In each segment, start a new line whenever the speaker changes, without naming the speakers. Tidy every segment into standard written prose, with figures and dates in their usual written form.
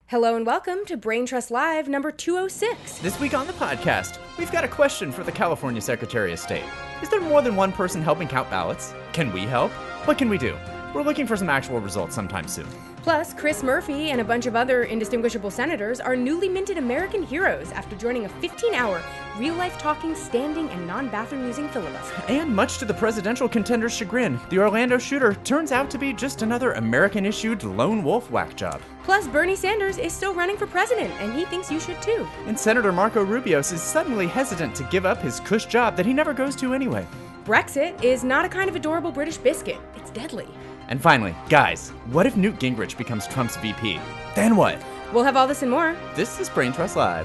Hello and welcome to Brain Trust Live number 206.
This week on the podcast, we've got a question for the California Secretary of State. Is there more than one person helping count ballots? Can we help? What can we do? We're looking for some actual results sometime soon.
Plus, Chris Murphy and a bunch of other indistinguishable senators are newly minted American heroes after joining a 15-hour, real-life talking, standing, and non-bathroom using filibuster.
And much to the presidential contender's chagrin, the Orlando shooter turns out to be just another American-issued lone wolf whack job.
Plus, Bernie Sanders is still running for president, and he thinks you should too.
And Senator Marco Rubio is suddenly hesitant to give up his cush job that he never goes to anyway.
Brexit is not a kind of adorable British biscuit. It's deadly.
And finally, guys, what if Newt Gingrich becomes Trump's VP? Then what?
We'll have all this and more.
This is Brain Trust Live.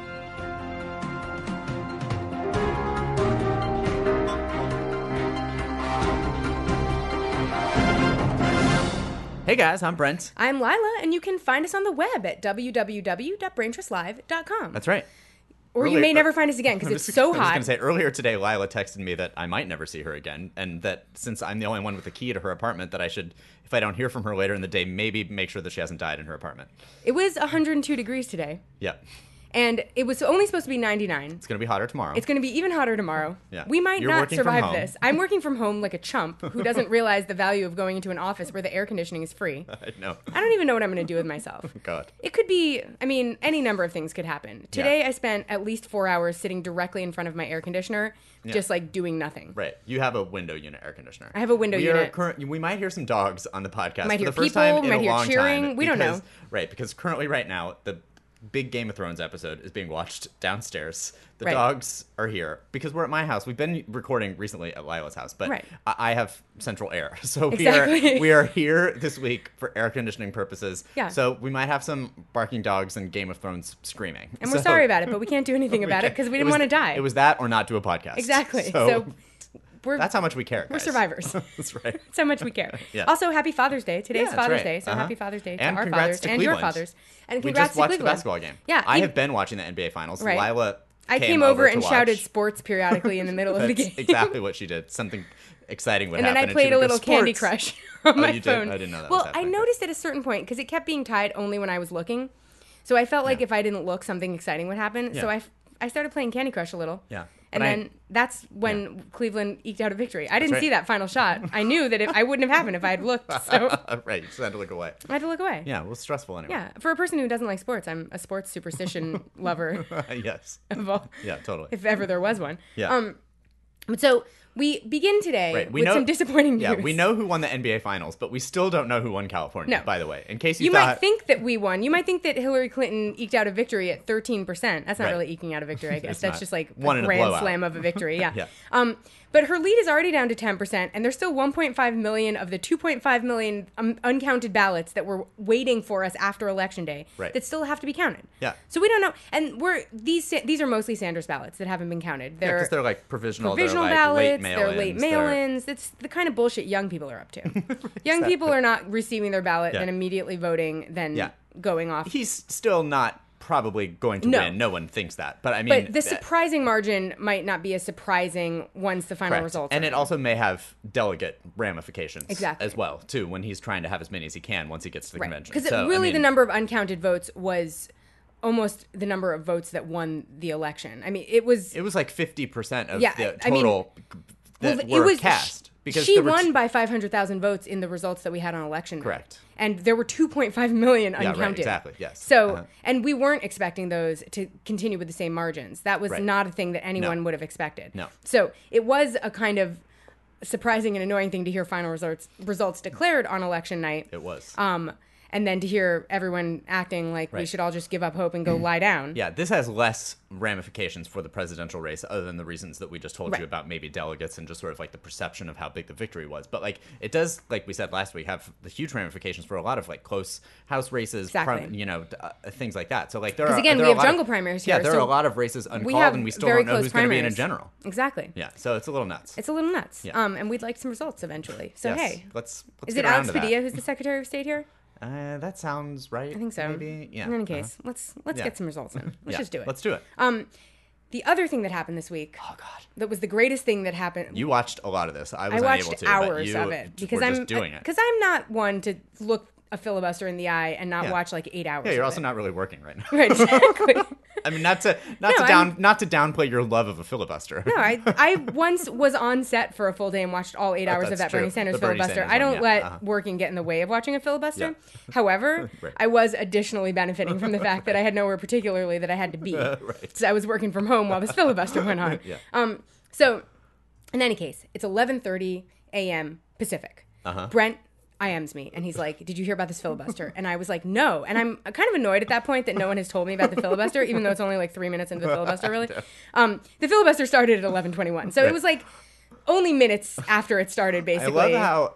Hey guys, I'm Brent.
I'm Lila, and you can find us on the web at www.braintrustlive.com.
That's right.
Or you may never find us again because it's so hot.
I was going to say, earlier today, Lila texted me that I might never see her again, and that since I'm the only one with the key to her apartment, that I should, if I don't hear from her later in the day, maybe make sure that she hasn't died in her apartment.
It was 102 degrees today.
Yeah.
And it was only supposed to be 99.
It's going to be hotter tomorrow.
It's going to be even hotter tomorrow.
Yeah.
We might
You're
not survive
from
this. I'm working from home like a chump who doesn't realize the value of going into an office where the air conditioning is free.
I know.
I don't even know what I'm going to do with myself.
God.
It could be, any number of things could happen. Today I spent at least 4 hours sitting directly in front of my air conditioner, just like doing nothing.
Right. You have a window unit air conditioner.
I have a window unit.
We might hear some dogs on the podcast
Might
for
hear
the first
people,
time in
might
a
hear
long
cheering.
time.
We don't know.
Right, because currently right now, the big Game of Thrones episode is being watched downstairs. The
Right.
dogs are here because we're at my house. We've been recording recently at Lila's house, but
Right.
I have central air. So
Exactly.
we are here this week for air conditioning purposes.
Yeah.
So we might have some barking dogs and Game of Thrones screaming.
And we're sorry about it, but we can't do anything about it because we didn't want to die.
It was that or not do a podcast.
Exactly.
So
we're
that's how much we care, guys.
We're survivors.
That's right.
That's how much we care.
Yeah.
Also, happy Father's Day. Today's
Yeah, that's
Father's
right.
Day, so
Uh-huh.
happy Father's Day to
And
our
congrats
fathers
to
and your
Cleveland.
fathers. And
We
congrats
just watched
to
the
Cleveland.
basketball game.
Yeah,
I have been watching the NBA Finals.
Right.
Lila
I came over and
to
shouted
watch.
sports periodically in the middle of the game.
That's exactly what she did. Something exciting would
And then
happen.
I played
she
a
would go,
little Candy
"Sports."
Crush on my
you
phone.
did? I didn't know that
Well,
was
I
happening.
noticed at a certain point because it kept being tied only when I was looking. So I felt like if I didn't look, something exciting would happen. So
Yeah.
I started playing Candy Crush a little.
Yeah.
And
But
then that's when Cleveland eked out a victory. I didn't
right.
see that final shot. I knew that I wouldn't have happened if I had looked. So
Right, you just had to look away.
I had to look away.
Yeah, well, stressful anyway.
Yeah, for a person who doesn't like sports, I'm a sports superstition lover
Yes.
of all,
Yeah, totally.
if ever there was one.
Yeah.
But so we begin today
Right, we
with
know-
some disappointing news.
Yeah, we know who won the NBA Finals, but we still don't know who won California,
No.
by the way. In case you
You
thought...
might think that we won. You might think that Hillary Clinton eked out a victory at 13%. That's not
Right.
really eking out a victory, I guess.
It's
That's
not.
just like
One
a
in a
grand
blowout.
slam of a victory. Yeah.
Yeah.
But her lead is already down to 10%, and there's still 1.5 million of the 2.5 million uncounted ballots that were waiting for us after Election Day
Right.
that still have to be counted.
Yeah.
So we don't know. And these are mostly Sanders ballots that haven't been counted.
Yeah,
They're
because they're like provisional,
provisional
they're like
ballots,
late
they're late
mail-ins.
mail-ins. It's the kind of bullshit young people are up to. Young
Exactly.
people are not receiving their ballot,
Yeah.
then immediately voting, then
Yeah.
going off.
He's still not probably going to
No.
win. No one thinks that. But I mean...
But the surprising margin might not be as surprising once the final
Correct.
results
And
are
it
in.
also may have delegate ramifications
Exactly.
as well, too, when he's trying to have as many as he can once he gets to the convention.
Because
So,
really
I mean,
the number of uncounted votes was almost the number of votes that won the election. I mean, it was
like 50% of
Yeah,
the
I mean,
total that
it
were
was
cast. Because
she
there were
won by 500,000 votes in the results that we had on election night.
Correct.
And there were 2.5 million
Yeah,
uncounted.
right, exactly, yes.
So,
Uh-huh.
and we weren't expecting those to continue with the same margins. That was
Right.
not a thing that anyone
No.
would have expected.
No.
So it was a kind of surprising and annoying thing to hear final results declared on election night.
It was.
And then to hear everyone acting like we
Right.
should all just give up hope and go lie down.
Yeah, this has less ramifications for the presidential race other than the reasons that we just told
Right.
you about maybe delegates and just sort of like the perception of how big the victory was. But like it does, like we said last week, have the huge ramifications for a lot of like close House races,
Exactly.
things like that. So like there are...
Because again,
there
we
are
have
a lot
jungle
of,
primaries
Yeah,
here,
there
so
are a lot of races
we
uncalled
have
and we still
very
don't know
close
who's going to be in a
primaries.
general.
Exactly.
Yeah, so it's a little nuts.
It's a little nuts.
Yeah.
And we'd like some results eventually. So
Yes.
hey,
let's
is
get
it
around
Alex
to that.
Padilla who's the Secretary of State here?
That sounds right.
I think so.
Maybe. Yeah.
In any case, let's
Yeah.
get some results in. Let's
Yeah,
just do it.
Let's do it.
The other thing that happened this week,
Oh God.
that was the greatest thing that happened.
You watched a lot of this. I
I
was unable
watched
to. but
hours
you
of it because
were
I'm
just doing it.
because I'm not one to look a filibuster in the eye and not watch like 8 hours.
Yeah, you're
of
also
it.
not really working right now.
Right, exactly.
I mean, not to downplay your love of a filibuster.
No, I once was on set for a full day and watched all 8 hours of
that's
that
true.
Bernie Sanders
The Bernie
filibuster.
Sanders
I don't
one,
let working get in the way of watching a filibuster.
Yeah.
However,
Right.
I was additionally benefiting from the fact that I had nowhere particularly that I had to be.
Right.
So I was working from home while this filibuster went on.
Yeah.
So in any case, it's 11:30 a.m. Pacific. Brent IMs me and he's like, did you hear about this filibuster? And I was like, no. And I'm kind of annoyed at that point that no one has told me about the filibuster, even though it's only like 3 minutes into the filibuster, really. The filibuster started at 11:21. So it was like only minutes after it started, basically.
I love how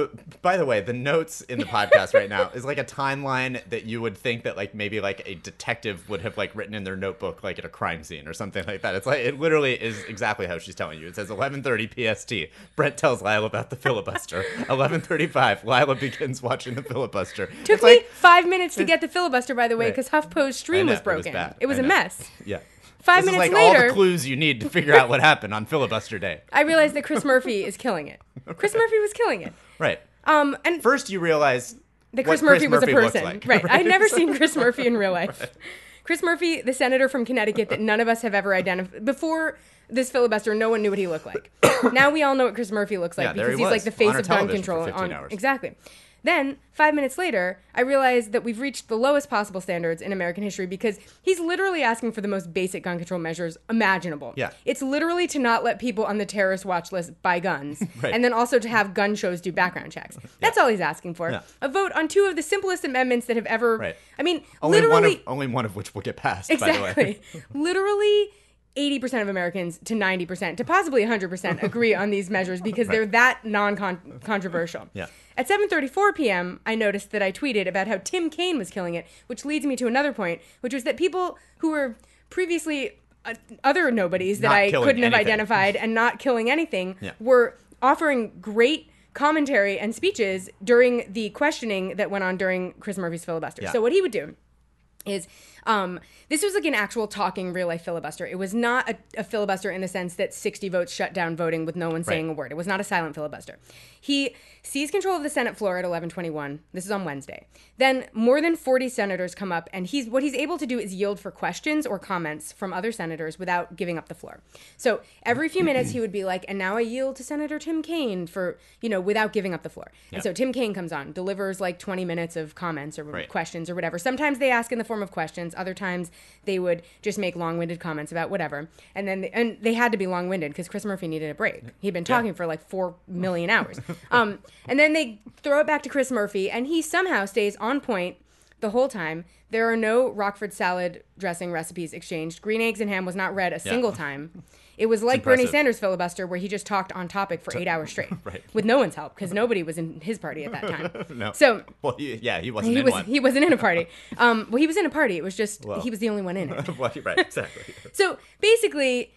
by the way, the notes in the podcast right now is like a timeline that you would think that like maybe like a detective would have like written in their notebook like at a crime scene or something like that. It's like it literally is exactly how she's telling you. It says 11:30 PST. Brent tells Lila about the filibuster. 11:35. Lila begins watching the filibuster.
Took me 5 minutes to get the filibuster, by the way, because HuffPo's stream was
It was
broken.
bad.
It was
I
a
know.
mess.
Yeah.
5
This
minutes
is like all
later,
the clues you need to figure out what happened on filibuster day.
I realized that Chris Murphy is killing it. Chris Murphy was killing it.
Right.
And
First you realize
that Chris
what
Murphy was a
looks
person.
like.
Right. I'd never seen Chris Murphy in real life. Chris Murphy, the senator from Connecticut that none of us have ever identified. Before this filibuster, no one knew what he looked like. Now we all know what Chris Murphy looks like
Yeah, there
because
he
he's
was,
like the face
on our
of gun
television for
control.
15 hours.
Exactly. Then, 5 minutes later, I realized that we've reached the lowest possible standards in American history because he's literally asking for the most basic gun control measures imaginable.
Yeah.
It's literally to not let people on the terrorist watch list buy guns,
Right.
and then also to have gun shows do background checks. That's all he's asking for.
Yeah.
A vote on two of the simplest amendments that have ever...
Right.
I mean,
Only
literally...
only one of which will get passed, by the way.
Exactly. Literally 80% of Americans to 90% to possibly 100% agree on these measures because they're that non-controversial.
Yeah.
At 7:34 p.m., I noticed that I tweeted about how Tim Kaine was killing it, which leads me to another point, which was that people who were previously other nobodies that
Not
I
killing
couldn't have
anything.
identified and not killing anything
Yeah.
were offering great commentary and speeches during the questioning that went on during Chris Murphy's filibuster.
Yeah.
So what he would do is this was like an actual talking real life filibuster. It was not a filibuster in the sense that 60 votes shut down voting with no one saying a word. It was not a silent filibuster. He seized control of the Senate floor at 11:21. This is on Wednesday. Then more than 40 senators come up, and what he's able to do is yield for questions or comments from other senators without giving up the floor. So every few minutes he would be like, and now I yield to Senator Tim Kaine for, without giving up the floor. And so Tim Kaine comes on, delivers like 20 minutes of comments or questions or whatever. Sometimes they ask in the form of questions. Other times they would just make long-winded comments about whatever. And then they had to be long-winded because Chris Murphy needed a break. He'd been talking for like 4 million hours. And then they throw it back to Chris Murphy, and he somehow stays on point the whole time. There are no Rockford salad dressing recipes exchanged. Green eggs and ham was not read a single time. It was like Bernie
impressive.
Sanders' filibuster, where he just talked on topic for 8 hours straight,
Right.
with no one's help because nobody was in his party at that time.
No.
So
Well, he wasn't in one.
he wasn't in a party. Well, he was in a party. It was just he was the only one in it.
Well, right, exactly.
So basically,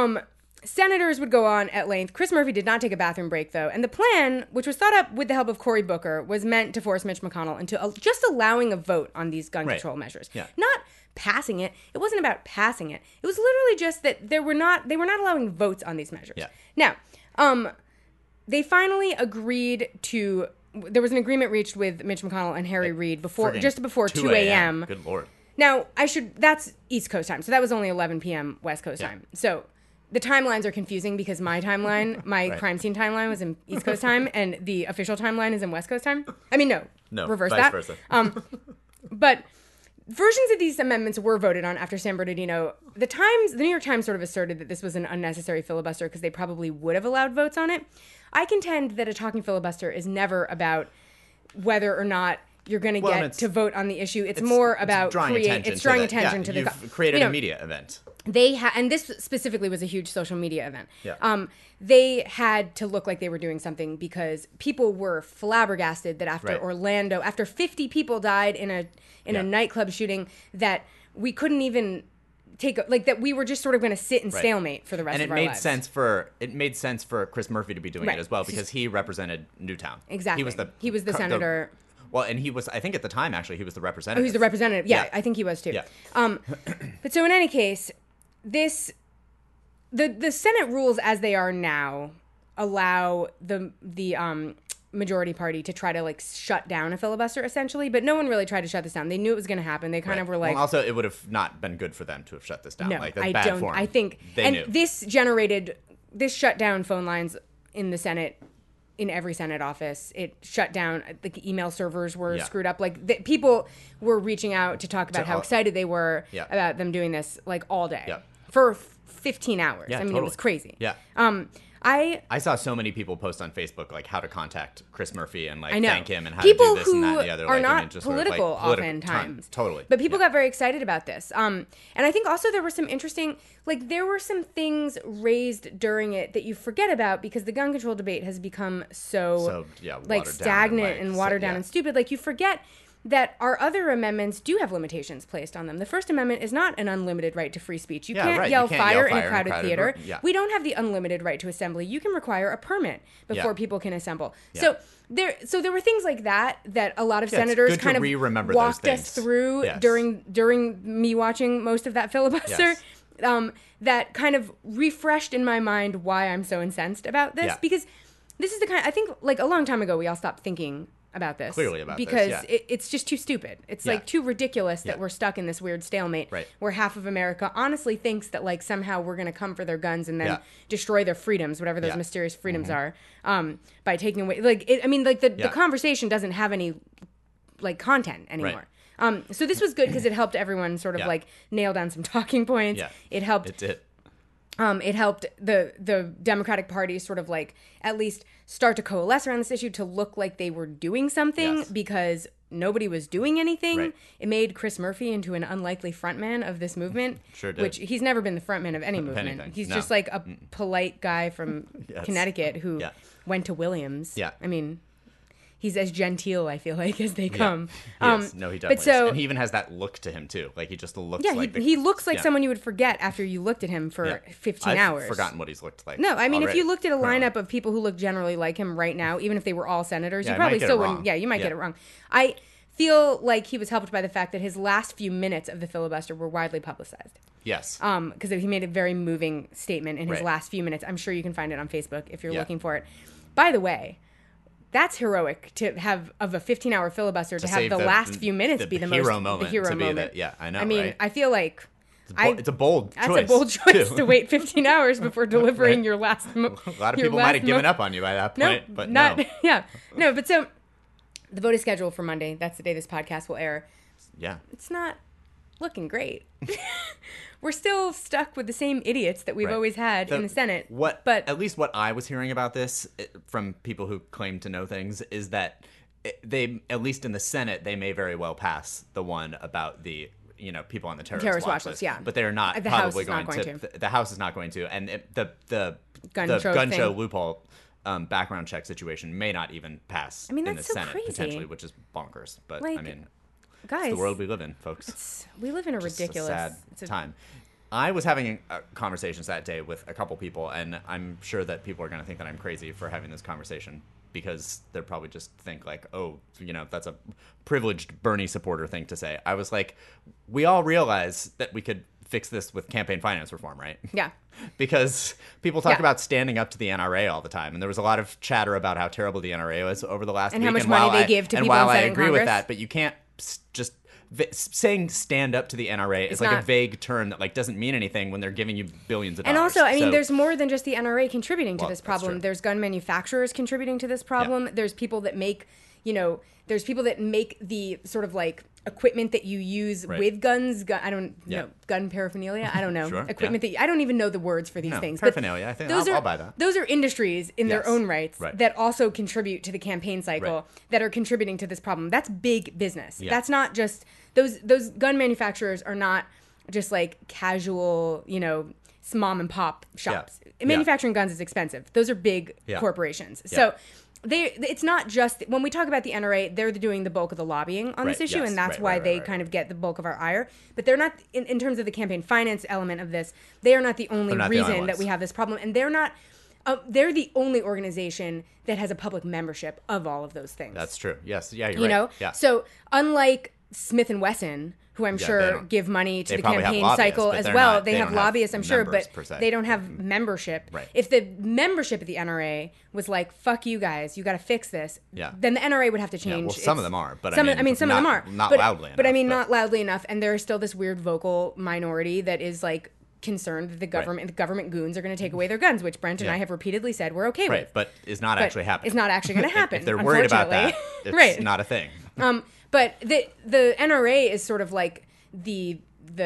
senators would go on at length. Chris Murphy did not take a bathroom break, though. And the plan, which was thought up with the help of Cory Booker, was meant to force Mitch McConnell into just allowing a vote on these gun control measures.
Yeah.
Not passing it. It wasn't about passing it. It was literally just that they were not allowing votes on these measures.
Yeah.
Now, they finally agreed to... There was an agreement reached with Mitch McConnell and Harry Reid just before 2 a.m.
Good Lord.
Now, that's East Coast time, so that was only 11 p.m. West Coast time. So the timelines are confusing because my timeline, my crime scene timeline was in East Coast time, and the official timeline is in West Coast time. I mean, no, reverse
vice
that.
versa.
But versions of these amendments were voted on after San Bernardino. The New York Times sort of asserted that this was an unnecessary filibuster because they probably would have allowed votes on it. I contend that a talking filibuster is never about whether or not you're going to get to vote on the issue. It's more about
drawing attention to the
you've
created a media event.
And this specifically was a huge social media event.
Yeah.
They had to look like they were doing something because people were flabbergasted that after Orlando, after 50 people died in a nightclub shooting, that we couldn't even that we were just sort of going to sit in stalemate for the rest of our lives.
It made sense for Chris Murphy to be doing it as well because he represented Newtown.
Exactly. He was the senator.
Well, and he was, I think at the time, actually, he was the representative.
Oh, he's the representative. Yeah, I think he was too.
Yeah.
But so in any case, the Senate rules as they are now allow the majority party to try to like shut down a filibuster essentially, but no one really tried to shut this down. They knew it was going to happen. They kind of were like,
well, also it would have not been good for them to have shut this down.
no,
Like, that's
I
bad
don't.
form.
I think,
they
and
knew.
this shut down phone lines in the Senate, in every Senate office. It shut down, like email servers were screwed up. Like people were reaching out to talk about how excited they were about them doing this like all day for 15 hours.
Yeah,
I mean,
totally.
it was crazy.
Yeah. I saw so many people post on Facebook like how to contact Chris Murphy and like thank him and how
people
to do this and that and the other.
Who are
like,
not
I mean, just
political
sort of, like,
oftentimes.
Totally.
But people got very excited about this. And I think also there were some interesting, like there were some things raised during it that you forget about because the gun control debate has become so like stagnant and watered down and stupid. Like you forget that our other amendments do have limitations placed on them. The First Amendment is not an unlimited right to free speech. You can't yell fire in a crowded theater. We don't have the unlimited right to assembly. You can require a permit before people can assemble. So there were things like that a lot of senators kind of walked us through during me watching most of that filibuster. That kind of refreshed in my mind why I'm so incensed about this, because this is the kind, I think like a long time ago we all stopped thinking about this.
Clearly about
because
this,
it's just too stupid. It's like too ridiculous that we're stuck in this weird stalemate where half of America honestly thinks that like somehow we're going to come for their guns and then destroy their freedoms, whatever those mysterious freedoms are, by taking away like the conversation doesn't have any like content anymore. So this was good because it helped everyone sort of like nail down some talking points. It helped.
It did.
It helped the Democratic Party sort of like at least start to coalesce around this issue to look like they were doing something because nobody was doing anything. It made Chris Murphy into an unlikely frontman of this movement.
Sure did.
Which he's never been the frontman of any movement. He's just like a polite guy from Connecticut who went to Williams. I mean, he's as genteel, I feel like, as they come.
No, he definitely is. And he even has that look to him, too. Like, he just looks like...
he looks like someone you would forget after you looked at him for 15 hours.
I've forgotten what he's looked like.
No, I mean,
already.
if you looked at a lineup of people who look generally like him right now, even if they were all senators, you probably still wouldn't... Yeah, you might get it wrong. I feel like he was helped by the fact that his last few minutes of the filibuster were widely publicized.
Yes.
Because he made a very moving statement in his last few minutes. I'm sure you can find it on Facebook if you're looking for it. By the way... That's heroic to have of a 15-hour filibuster to have the last few minutes be the
hero
most
moment.
The hero moment.
I know.
I mean,
right?
I feel like
it's a bold choice.
That's a bold choice to wait 15 hours before delivering your last.
A lot of people might have given up on you by that point, but no.
No, but so the vote is scheduled for Monday. That's the day this podcast will air.
Yeah,
it's not looking great. We're still stuck with the same idiots that we've always had in the Senate.
But at least what I was hearing about this from people who claim to know things is that they, at least in the Senate, they may very well pass the one about the people on the terrorist watch list. But they're not probably going to. The House is not going to, and the gun show loophole background check situation may not even pass in the Senate
crazy.
Potentially, which is bonkers. But I mean.
Guys,
it's the world we live in, folks.
We live in a ridiculous
sad time. I was having conversations that day with a couple people, and I'm sure that people are going to think that I'm crazy for having this conversation because they'll probably just think like, oh, that's a privileged Bernie supporter thing to say. I was like, we all realize that we could fix this with campaign finance reform, right?
Yeah.
Because people talk about standing up to the NRA all the time, and there was a lot of chatter about how terrible the NRA was over the last week.
And how much money they give to people in Senate and Congress.
And while I agree with that, but you can't just saying stand up to the NRA is like a vague term that like doesn't mean anything when they're giving you billions of dollars.
And also, I mean, there's more than just the NRA contributing to this problem. There's gun manufacturers contributing to this problem. There's people that make, there's people that make the sort of like equipment that you use with guns. Gun paraphernalia. I don't know. Equipment that I don't even know the words for these things.
Paraphernalia. I think I'll buy that.
Those are industries in their own rights that also contribute to the campaign cycle that are contributing to this problem. That's big business. That's not just those gun manufacturers are not just like casual, mom and pop shops. Manufacturing guns is expensive. Those are big corporations. So it's not just when we talk about the NRA, they're doing the bulk of the lobbying on this issue, and that's why they kind of get the bulk of our ire. But they're not, in terms of the campaign finance element of this, they are not the only reason that we have this problem, and they're not. They're the only organization that has a public membership of all of those things.
That's true. Yes. Yeah, you're right.
So unlike Smith and Wesson, who I'm
they
sure
don't-
give money to
they
the
probably have
campaign
lobbyists,
cycle
but
as
they're
well.
not-
They
they
have
don't have
lobbyists, I'm sure,
members,
but
per se.
they don't have membership.
Right.
If the membership of the NRA was like, "Fuck you guys, you got to fix this,"
Yeah.
then the NRA would have to
Yeah,
change.
well, some of them are, but
some
I
of
mean,
them are
not
but,
loudly
But I
enough,
mean,
but-
not loudly enough, and there is still this weird vocal minority that is like concerned that the government goons are going to take away their guns, which Brent and
Yeah.
I have repeatedly said we're okay
Right,
with.
but is not actually happening.
It's not actually going to happen.
If they're worried about that,
unfortunately.
it's
Right.
not a thing.
But the NRA is sort of like the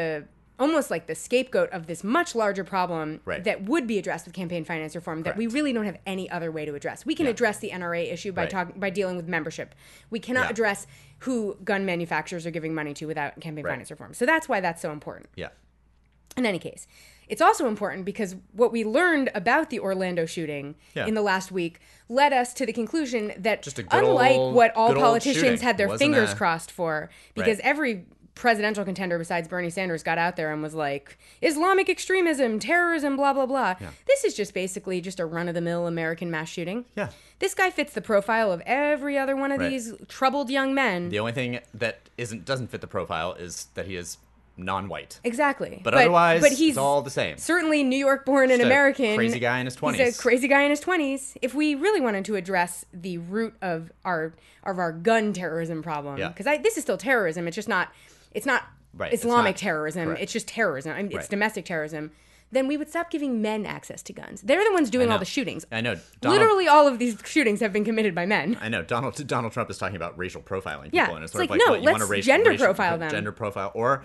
almost like the scapegoat of this much larger problem
Right.
that would be addressed with campaign finance reform that we
Correct.
really don't have any other way to address. We can
Yeah.
address the NRA issue by
Right.
by dealing with membership. We cannot
Yeah.
address who gun manufacturers are giving money to without campaign
Right.
finance reform. So that's why that's so important.
Yeah.
In any case, it's also important because what we learned about the Orlando shooting
Yeah.
in the last week led us to the conclusion that
Just a good
unlike
old-
what all
good old
politicians
shooting.
had their
Wasn't
fingers
a-
crossed for, because
Right.
every presidential contender besides Bernie Sanders got out there and was like, Islamic extremism, terrorism, blah, blah, blah.
Yeah.
This is just basically just a run-of-the-mill American mass shooting.
Yeah.
This guy fits the profile of every other one of
Right.
these troubled young men.
The only thing that doesn't fit the profile is that he is non-white.
Exactly.
But otherwise, it's all the same.
Certainly New York born and
Just a
American.
crazy guy in his 20s.
He's a crazy guy in his 20s. If we really wanted to address the root of our gun terrorism problem,
Yeah.
because this is still terrorism, it's not
Right, it's
Islamic
not-
terrorism,
correct.
it's just terrorism. It's
Right.
domestic terrorism. Then we would stop giving men access to guns. They're the ones doing
know.
all the shootings.
I know.
Literally all of these shootings have been committed by men.
I know. Donald Trump is talking about racial profiling people,
Yeah,
and it's
it's
sort of
like,
like,
no,
what, you want
let's
to
gender profile them.
Gender profile, or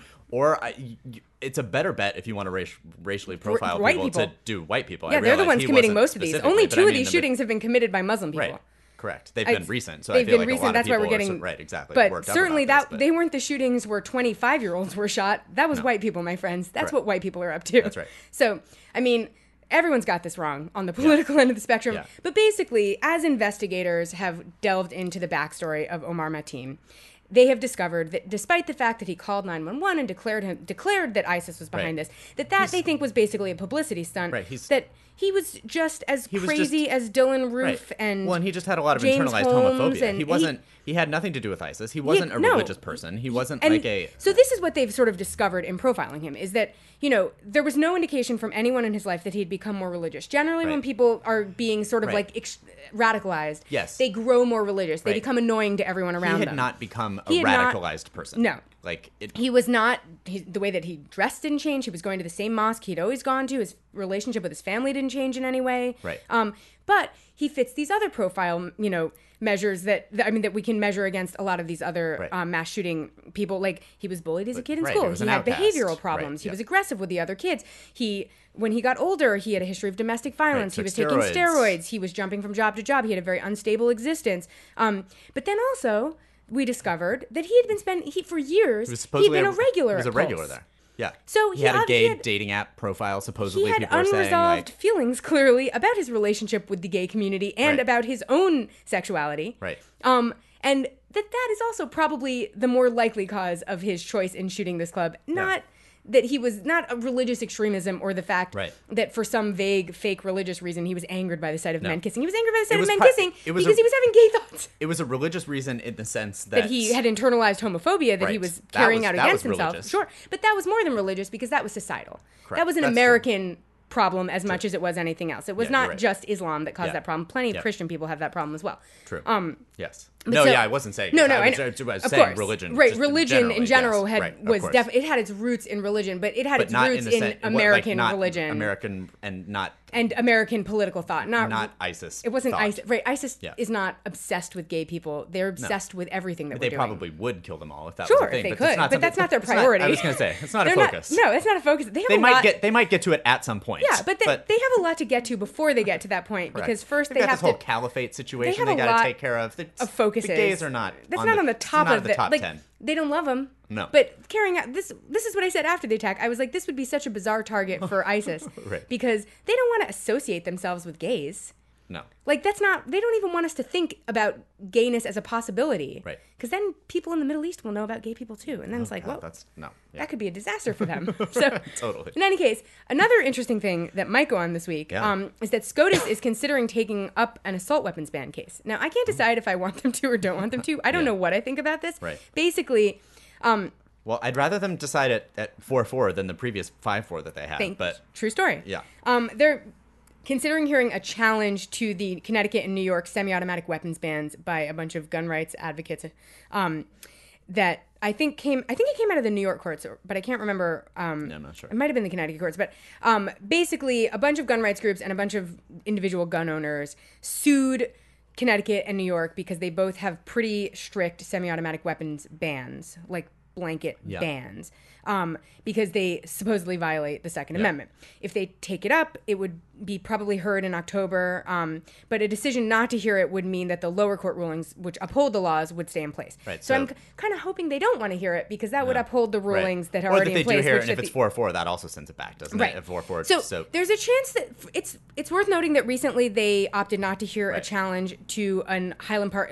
it's a better bet if you want to racially profile
white
people,
people.
to do white people.
Yeah,
I
they're the
realize
ones
he
committing
wasn't
most of these.
specifically,
Only
but
two
I
of
mean,
these shootings have been committed by Muslim people.
Right. Correct. They've been recent, so
they've
I feel
been
like
recent.
a lot
That's
of
why
people
we're
are
getting
right. Exactly.
But
worked up
certainly
about this,
they weren't the shootings where 25-year-olds were shot. That was white people, my friends. That's
Correct.
what white people are up to.
That's right.
So, I mean, everyone's got this wrong on the political end of the spectrum.
Yeah.
But basically, as investigators have delved into the backstory of Omar Mateen, they have discovered that despite the fact that he called 911 and declared that ISIS was behind
Right.
this, that they think was basically a publicity stunt.
Right,
that he was just as
was
crazy as Dylan Roof and
well, and he just had a lot of
James
internalized
Holmes,
homophobia.
and
He wasn't. He had nothing to do with ISIS. He wasn't a
no.
religious person. He wasn't
And
like a.
So this is what they've sort of discovered in profiling him is that, there was no indication from anyone in his life that he had become more religious. Generally, when
Right.
people are being sort of
Right.
like radicalized,
Yes.
they grow more religious. They
Right.
become annoying to everyone around
He
them.
had not become a
He had not-
radicalized person.
No.
Like it.
He was not, the way that he dressed didn't change. He was going to the same mosque he'd always gone to. His relationship with his family didn't change in any way.
Right.
But he fits these other profile, measures that we can measure against a lot of these other
Right.
mass shooting people. Like he was bullied as a kid in
Right,
school.
he was
He
an
had
outcast.
behavioral problems.
Right,
He
yeah.
was aggressive with the other kids. When he got older, he had a history of domestic violence.
Right,
He was
took
taking
steroids.
steroids. He was jumping from job to job. He had a very unstable existence. But then also, we discovered that he had been for years,
He was
he'd
supposedly
been a regular.
He was a
at
regular
Pulse.
there. Yeah.
So
he had a gay
he had-
dating app profile. Supposedly,
He had
people were saying
unresolved
like,
feelings, clearly, about his relationship with the gay community and
Right.
about his own sexuality.
right.
And that is also probably the more likely cause of his choice in shooting this club. Not that he was not a religious extremism or the fact
Right.
that for some vague, fake religious reason he was angered by the sight of men kissing. He was angered by the sight of
was
men
pri-
kissing
it was
because
a-
he was having gay thoughts.
It was a religious reason in the sense that,
That he had internalized homophobia that he
Right.
was
That
carrying
was-
out
that
against
was
himself.
religious.
Sure. But that was more than religious because that was societal.
Correct.
That was an
That's true.
American problem as much as it was anything else. It was
Yeah,
not
you're right.
just Islam that caused
Yeah.
that problem. Plenty of
Yeah.
Christian people have that problem as well.
True. Yes.
but
No,
so-
yeah, I wasn't saying.
No,
it.
no,
I was,
I know.
I was
Of
saying
course.
religion.
Right,
just
religion in general
yes,
had
right, of
was
course.
definitely it had its roots in religion, but it had
But
its
not
roots
in, the
in
sen- like,
American
not
religion
American and not
and American political thought.
not ISIS.
It wasn't
thought.
ISIS. Right, ISIS
Yeah.
is not obsessed with gay people. They're obsessed with everything that
They
we're doing.
probably would kill them all if that
Sure,
was a thing.
if they
but
could,
that's
but that's not their
it's not-
priority.
I was going to say it's not a
They're
focus.
no, that's not a focus. They have
They
a
might
lot,
get. They might get to it at some point.
Yeah, but they have a lot to get to before they get to that point
Correct.
because first
They've
they
got
have
this whole
to
caliphate situation
have
they
a
got
lot
to take care of.
of focuses.
The gays are not.
That's not on the top
not
of
the top
like,
10.
They don't love them.
No.
But carrying out this is what I said after the attack. I was like, this would be such a bizarre target for ISIS,
Right.
Because they don't want to associate themselves with gays.
No.
Like that's not. They don't even want us to think about gayness as a possibility.
Right.
Because then people in the Middle East will know about gay people too, and then it's like,
God,
well,
that's no. Yeah.
that could be a disaster for them. So,
Totally.
in any case, another interesting thing that might go on this week
Yeah.
is that SCOTUS is considering taking up an assault weapons ban case. Now, I can't decide if I want them to or don't want them to. I don't
Yeah.
know what I think about this.
Right.
Basically,
Well, I'd rather them decide it at 4-4 than the previous 5-4 that they had. But
true story.
Yeah.
They're considering hearing a challenge to the Connecticut and New York semi-automatic weapons bans by a bunch of gun rights advocates. That it came out of the New York courts, but I can't remember.
I'm not sure.
It might have been the Connecticut courts, but basically a bunch of gun rights groups and a bunch of individual gun owners sued Connecticut and New York because they both have pretty strict semi-automatic weapons bans, like blanket bans, because they supposedly violate the Second Amendment. If they take it up, it would be probably heard in October, but a decision not to hear it would mean that the lower court rulings, which uphold the laws, would stay in place.
Right,
so I'm kind of hoping they don't want to hear it because that would uphold the rulings that are already in place.
Or that they do hear it, and if it's 4-4, that also sends it back, doesn't it? If 4-4,
so there's a chance that it's worth noting that recently they opted not to hear a challenge to an Highland Park,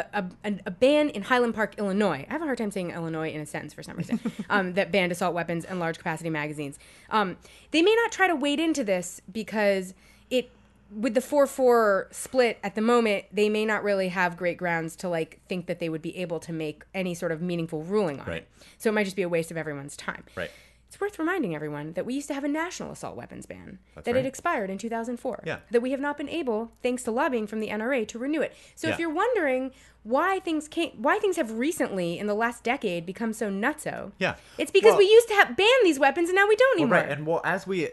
a ban in Highland Park, Illinois. I have a hard time saying Illinois in a sentence for some reason. That banned assault weapons and large capacity magazines. They may not try to wade into this because with the 4-4 split at the moment, they may not really have great grounds to think that they would be able to make any sort of meaningful ruling on it. So it might just be a waste of everyone's time.
Right.
It's worth reminding everyone that we used to have a national assault weapons ban. It expired in 2004.
Yeah.
That we have not been able, thanks to lobbying from the NRA, to renew it. So if you're wondering why things have recently, in the last decade, become so nutso, it's because we used to ban these weapons and now we don't anymore.
Right, and as we,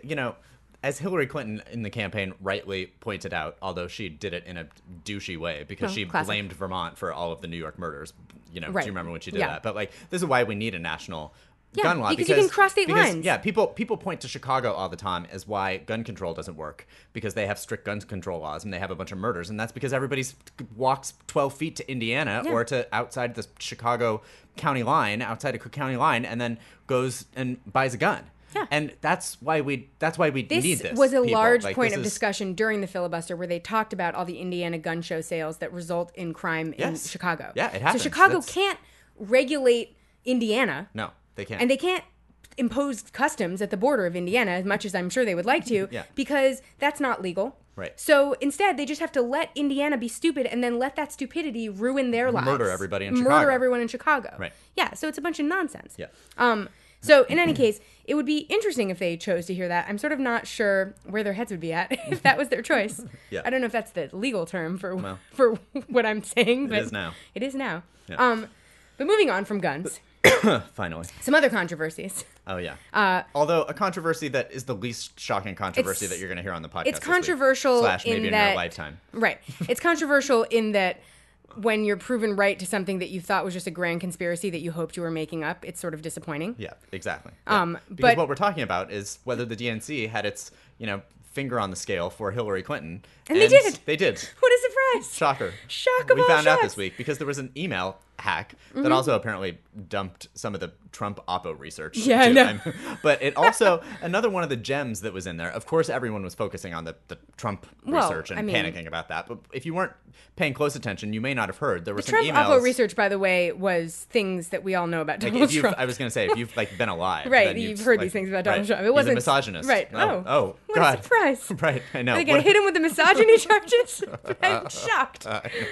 as Hillary Clinton in the campaign rightly pointed out, although she did it in a douchey way because she blamed Vermont for all of the New York murders. Do you remember when she did that? But this is why we need a national gun law,
because you can cross state lines.
Yeah, people point to Chicago all the time as why gun control doesn't work, because they have strict gun control laws and they have a bunch of murders, and that's because everybody walks 12 feet to Indiana or to outside the Chicago county line, outside of Cook County line, and then goes and buys a gun.
Yeah.
And that's why we need this.
This was a large point of discussion during the filibuster where they talked about all the Indiana gun show sales that result in crime in Chicago.
Yeah, it happens.
So Chicago can't regulate Indiana.
No, they can't.
And they can't impose customs at the border of Indiana, as much as I'm sure they would like to, because that's not legal.
Right.
So instead, they just have to let Indiana be stupid and then let that stupidity ruin their lives.
Murder everybody in Chicago.
Murder everyone in Chicago.
Right.
Yeah, so it's a bunch of nonsense.
Yeah.
So in any case, it would be interesting if they chose to hear that. I'm sort of not sure where their heads would be at if that was their choice. I don't know if that's the legal term for what I'm saying, but
it is now.
It is now.
Yeah.
But moving on from guns.
Finally.
Some other controversies.
Oh, yeah. Although a controversy that is the least shocking controversy that you're going to hear on the podcast.
It's controversial
/ maybe in your lifetime.
Right. It's controversial in that when you're proven right to something that you thought was just a grand conspiracy that you hoped you were making up, it's sort of disappointing.
Yeah, exactly. Yeah. Because what we're talking about is whether the DNC had its, finger on the scale for Hillary Clinton.
And they did.
They did.
What a surprise.
Shocker.
Shock of all
We found out
shocks.
this week because there was an email hack that also apparently dumped some of the Trump Oppo research.
Yeah, I know.
But it also, another one of the gems that was in there, of course everyone was focusing on the Trump research and panicking about that. But if you weren't paying close attention, you may not have heard. There were some
Trump
emails.
Oppo research, by the way, was things that we all know about Donald Trump.
I was going to say, if you've been alive.
Right,
then
you've heard these things about Donald Trump. It
He's
wasn't
a misogynist.
Right.
Oh,
what
God.
a surprise.
Right, I know.
Are they going to hit him with the misogyny charges? I'm shocked.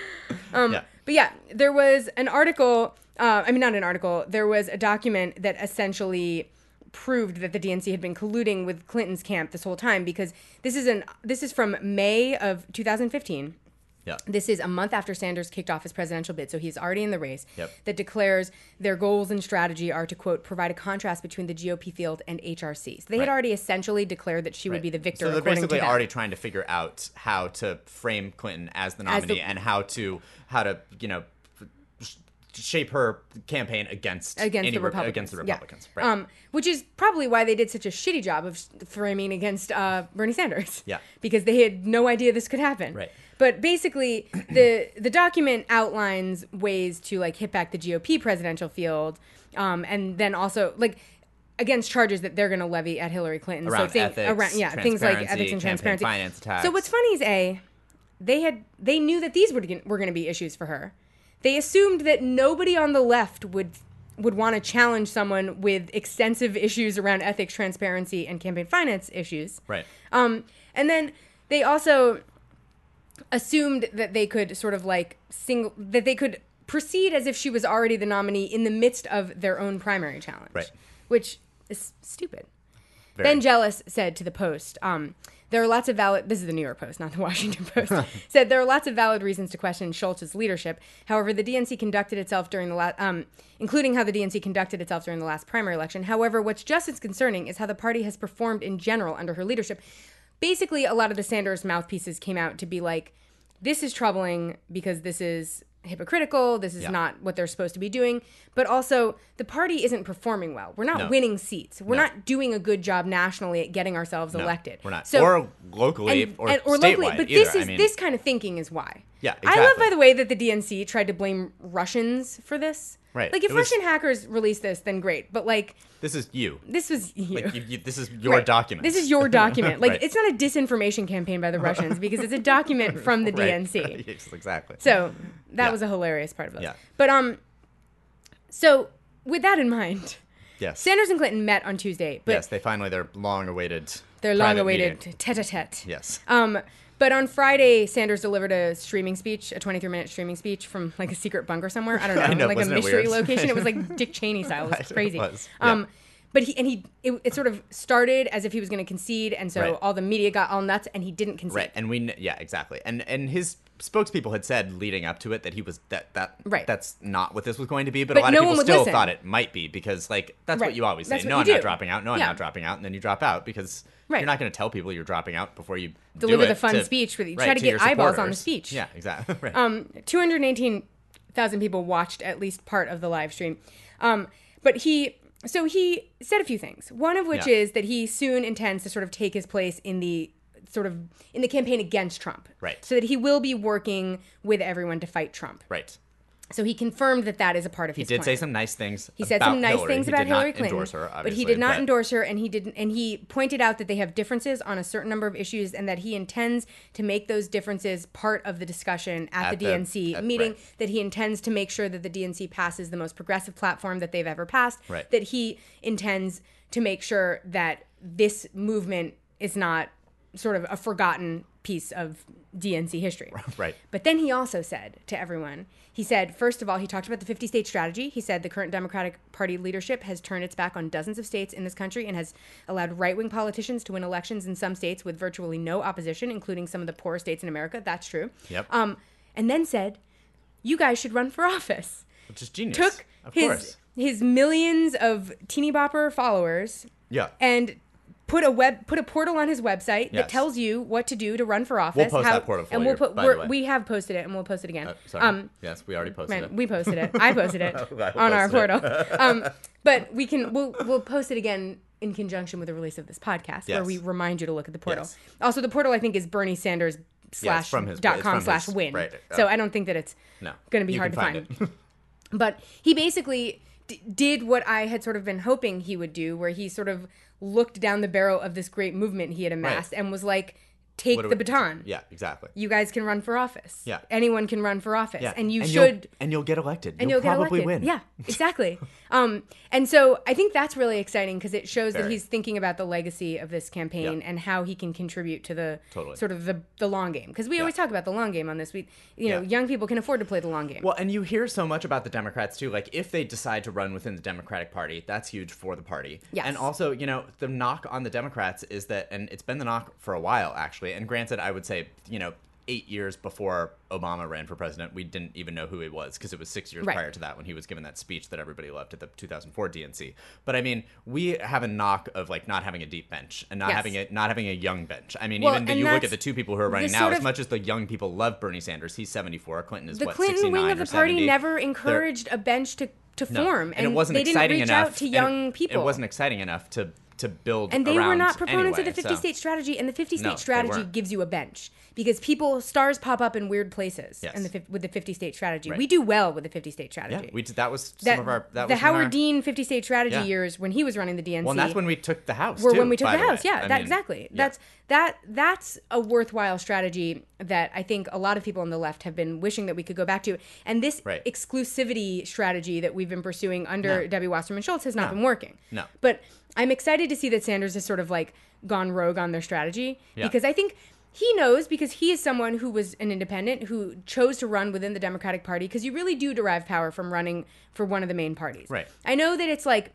Yeah.
But yeah, there was an article, not an article, there was a document that essentially proved that the DNC had been colluding with Clinton's camp this whole time, because this is from May of 2015.
Yeah.
This is a month after Sanders kicked off his presidential bid, so he's already in the race.
Yep.
That declares their goals and strategy are to, quote, provide a contrast between the GOP field and HRC. So they had already essentially declared that she would be the victor.
So they're
according
basically
to them.
already trying to figure out how to frame Clinton as the nominee and how to shape her campaign against the Republicans.
Yeah.
Right.
Which is probably why they did such a shitty job of framing against Bernie Sanders.
Yeah.
Because they had no idea this could happen.
Right.
But basically, the document outlines ways to hit back the GOP presidential field, and then also against charges that they're going to levy at Hillary Clinton.
Around ethics,
things like ethics and transparency.
Finance attacks.
So what's funny is they knew that these were going to be issues for her. They assumed that nobody on the left would want to challenge someone with extensive issues around ethics, transparency, and campaign finance issues.
Right.
And then they also assumed that they could sort of that they could proceed as if she was already the nominee in the midst of their own primary challenge.
Right.
Which is stupid.
Very.
Ben Jealous said to the Post, there are lots of valid, this is the New York Post, not the Washington Post, said there are lots of valid reasons to question Schultz's leadership. However, the DNC conducted itself during the last, including how the DNC conducted itself during the last primary election. However, what's just as concerning is how the party has performed in general under her leadership. Basically, a lot of the Sanders mouthpieces came out to be like, this is troubling because this is hypocritical. This is not what they're supposed to be doing. But also, the party isn't performing well. We're not winning seats. We're not doing a good job nationally at getting ourselves elected.
We're not.
So,
or locally or statewide
locally. But
either.
this kind of thinking is why.
Yeah, exactly.
I love, by the way, that the DNC tried to blame Russians for this.
Right.
Like, if Russian hackers release this, then great. But, like...
This is you.
This was you.
Like, this is your document.
This is your document. Like, it's not a disinformation campaign by the Russians because it's a document from the DNC.
Yes, exactly.
So, that was a hilarious part of it.
Yeah.
But, so, with that in mind...
Yes.
Sanders and Clinton met on Tuesday. But
yes, they finally, their long-awaited
long-awaited tete-a-tete.
Yes.
But on Friday, Sanders delivered a streaming speech, a 23-minute streaming speech from like a secret bunker somewhere. I don't know,
I know,
like a
wasn't it
mystery
weird?
location. It was like Dick Cheney style. It was crazy.
It was, yeah.
But it sort of started as if he was going to concede, and so
Right.
all the media got all nuts, and he didn't concede.
Right, and exactly. And his spokespeople had said leading up to it that he was
Right.
that's not what this was going to be, but
But
a lot
no
of
one
people
would
still
listen.
thought it might be because like that's
Right.
what you always say.
That's what
No,
you
I'm
do.
not dropping out. No, I'm
Yeah.
not dropping out, and then you drop out because
Right.
you're not going to tell people you're dropping out before you
Deliver
do
the
it
fun
to-
speech with you.
right,
Try to get
your
eyeballs on the
supporters.
speech.
Yeah, exactly. Right.
218,000 people watched at least part of the live stream. But he said a few things. One of which
Yeah.
is that he soon intends to sort of take his place in the campaign against Trump.
Right.
So that he will be working with everyone to fight Trump.
Right.
So he confirmed that is a part of his
He
plan.
did say some nice things.
He said
about
some nice
Hillary.
things
He
about
did
Hillary
not
Clinton,
endorse her,
but he
obviously,
did not endorse her, and he pointed out that they have differences on a certain number of issues, and that he intends to make those differences part of the discussion at the DNC meeting.
Right.
That he intends to make sure that the DNC passes the most progressive platform that they've ever passed.
Right.
That he intends to make sure that this movement is not sort of a forgotten piece of DNC history.
Right.
But then he also said to everyone, he said, first of all, he talked about the 50-state strategy. He said the current Democratic Party leadership has turned its back on dozens of states in this country and has allowed right-wing politicians to win elections in some states with virtually no opposition, including some of the poorest states in America. That's true.
Yep.
And then said, you guys should run for office.
Which is genius.
Took
of course.
his millions of teeny bopper followers
Yeah.
and put a portal on his website that
Yes.
tells you what to do to run for office.
We'll post that portal for
and
you,
we'll put
by the way.
we have posted it and we'll post it again.
Sorry. Yes, we already posted
Man,
it.
we posted it. I posted it
I
on our
posted
portal. But we'll post it again in conjunction with the release of this podcast, where
Yes.
we remind you to look at the portal.
Yes.
Also, the portal I think is Bernie Sanders
Yes, from his-
dot
it's
com
from
slash
his-
win.
right.
So I don't think that it's
No.
going to be
You
hard to
can
find.
it.
But he basically did what I had sort of been hoping he would do, where he sort of looked down the barrel of this great movement he had amassed and was like, take
What do
the
we-
baton.
Yeah, exactly.
You guys can run for office.
Yeah.
Anyone can run for office.
Yeah.
And you
you'll-
should...
and you'll get elected.
and
you'll
you'll
probably
get elected.
win.
Yeah, exactly. And so I think that's really exciting because it shows that
Very.
he's thinking about the legacy of this campaign
Yeah.
and how he can contribute to the
Totally.
sort of the long game. Because we always talk about the long game on this.
Yeah.
Young people can afford to play the long game.
Well, and you hear so much about the Democrats too. Like, if they decide to run within the Democratic Party, that's huge for the party.
Yes.
And also, the knock on the Democrats is that, and it's been the knock for a while actually. And granted, I would say, 8 years before Obama ran for president, we didn't even know who he was because it was 6 years
Right.
prior to that when he was given that speech that everybody loved at the 2004 DNC. But I mean, we have a knock of like not having a deep bench and not
Yes.
having a young bench. I mean,
Well,
even though
and
you look
that's
at the two people who are running
the
now,
sort
as
of-
much as the young people love Bernie Sanders, he's 74. Clinton is
the
what,
Clinton
69
wing of
or
the party
70?
never
They're-
encouraged a bench to
no.
form,
and it wasn't
they didn't
exciting
reach
enough
out to
and
young people.
It wasn't exciting enough to build
And they were
around
not proponents
anyway,
of the 50-state strategy, and the 50-state
No, they
strategy
weren't.
gives you a bench because stars pop up in weird places
Yes.
with the 50-state strategy.
Right.
We do well with the 50-state
Yeah,
strategy.
we did. That was some of our. That
the
was when
Howard
our,
Dean 50-state strategy
Yeah.
years when he was running the DNC.
Well, and that's when we took the House.
were
too,
when we took
by
the House.
way.
Yeah,
I mean,
exactly.
yeah.
That's a worthwhile strategy that I think a lot of people on the left have been wishing that we could go back to. And this
Right.
exclusivity strategy that we've been pursuing under
No.
Debbie Wasserman Schultz has not
No.
been working.
No.
But I'm excited to see that Sanders has sort of like gone rogue on their strategy
Yeah.
because I think he knows, because he is someone who was an independent, who chose to run within the Democratic Party, because you really do derive power from running for one of the main parties.
Right.
I know that it's like,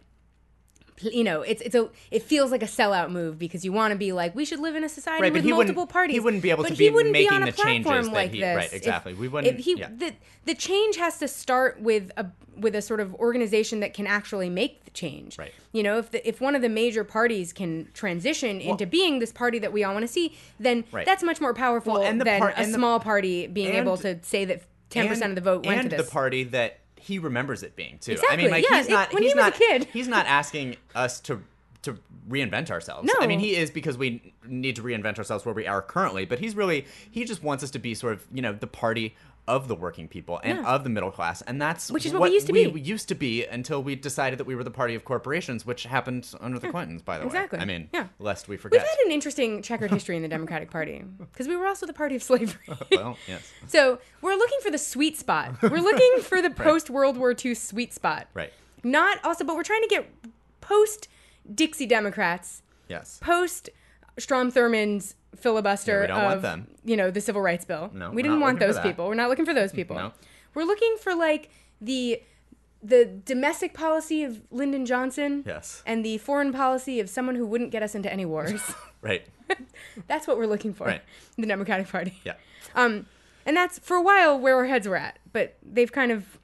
you know, it feels like a sellout move, because you want to be like, we should live in a society with multiple parties.
He wouldn't be able
but
to
he
be
wouldn't
making
be on a
the changes
platform
that
like
he
this.
right, exactly.
If,
we wouldn't.
The change has to start with a sort of organization that can actually make the change.
Right.
You know, if one of the major parties can transition into being this party that we all want to see, then that's much more powerful than a small party being able to say that 10% of the vote went to this.
And the party that he remembers it being too.
Exactly.
I mean, like
when he was a kid.
He's not asking us to reinvent ourselves.
No.
I mean, he is, because we need to reinvent ourselves where we are currently, but he just wants us to be sort of, you know, the party of the working people and of the middle class, and that's
which is what we used to be.
We used to be until we decided that we were the party of corporations, which happened under the Clintons, by the
exactly.
way. I mean,
Yeah.
lest we forget.
We've had an interesting checkered history in the Democratic Party, because we were also the party of slavery.
Well, yes.
So we're looking for the sweet spot. We're looking for the post-World War II sweet spot.
Right.
But we're trying to get post-Dixie Democrats,
Yes.
post Strom Thurmond's filibuster
we don't want
of,
them.
you know, the civil rights bill.
No,
we
we're
didn't
not
want
looking for
those
that.
people. We're not looking for those people.
No.
We're looking for like the domestic policy of Lyndon Johnson.
Yes.
And the foreign policy of someone who wouldn't get us into any wars.
Right.
That's what we're looking for
Right.
in the Democratic Party.
Yeah.
And that's for a while where our heads were at, but they've kind of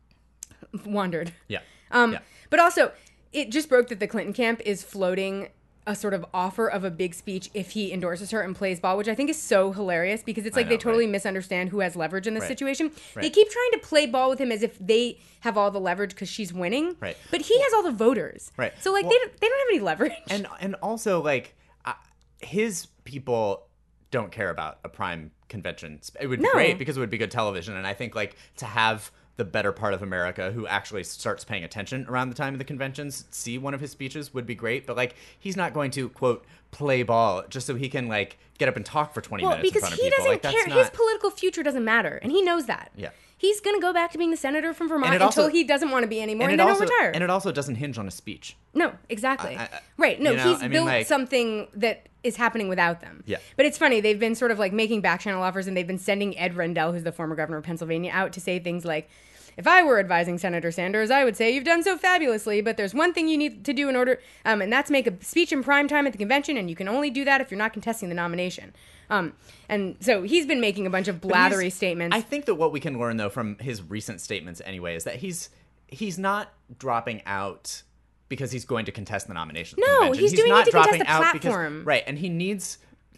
wandered.
Yeah.
But also, it just broke that the Clinton camp is floating a sort of offer of a big speech if he endorses her and plays ball, which I think is so hilarious, because it's like they totally misunderstand who has leverage in this situation.
Right.
They keep trying to play ball with him as if they have all the leverage because she's winning.
Right.
But he has all the voters.
Right.
So like they don't have any leverage.
And also, like, his people don't care about a prime convention. It would be great because it would be good television, and I think, like, to have the better part of America who actually starts paying attention around the time of the conventions see one of his speeches would be great. But, like, he's not going to, quote, play ball just so he can, like, get up and talk for 20 minutes in front of people.
Because he doesn't care. His political future doesn't matter, and he knows that.
Yeah.
He's going to go back to being the senator from Vermont until he doesn't want to be anymore, and then he'll retire.
And it also doesn't hinge on a speech.
No, exactly. Right. No, he's built something that is happening without them.
Yeah.
But it's funny. They've been sort of like making back channel offers, and they've been sending Ed Rendell, who's the former governor of Pennsylvania, out to say things like, if I were advising Senator Sanders, I would say you've done so fabulously, but there's one thing you need to do in order, and that's make a speech in prime time at the convention, and you can only do that if you're not contesting the nomination. And so he's been making a bunch of blathery statements.
I think that what we can learn, though, from his recent statements anyway, is that he's not dropping out because he's going to contest the nomination.
No, he's doing it to contest the platform.
Right, and he needs,